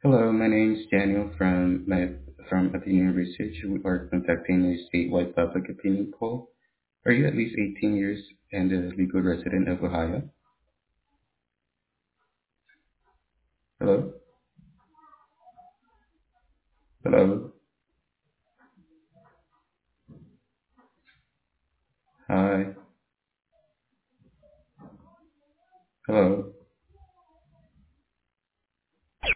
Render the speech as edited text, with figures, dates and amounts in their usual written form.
Hello, my name is Daniel from Opinion Research. We are conducting a statewide public opinion poll. Are you at least 18 years and a legal resident of Ohio? Hello? Hello? Hi? Hello?